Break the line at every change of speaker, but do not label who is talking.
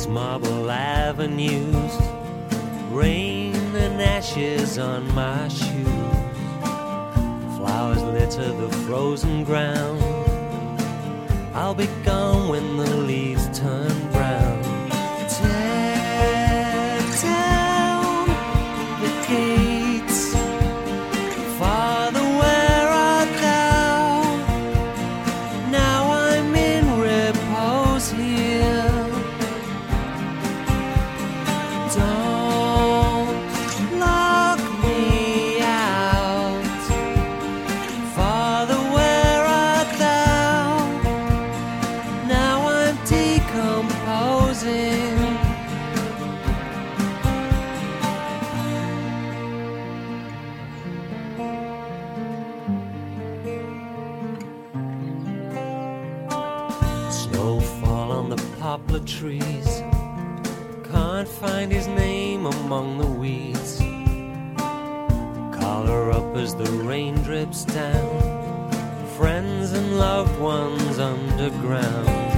marble avenues, rain and ashes on my shoes. Flowers litter the frozen ground. I'll be gone when the leaves turn brown. Tear down the gates. Father, where art thou? Now I'm in repose here. Don't lock me out. Father, where art thou? Now I'm decomposing. Snowfall on the poplar trees. Can't find his name among the weeds. Collar up as the rain drips down. Friends and loved ones underground.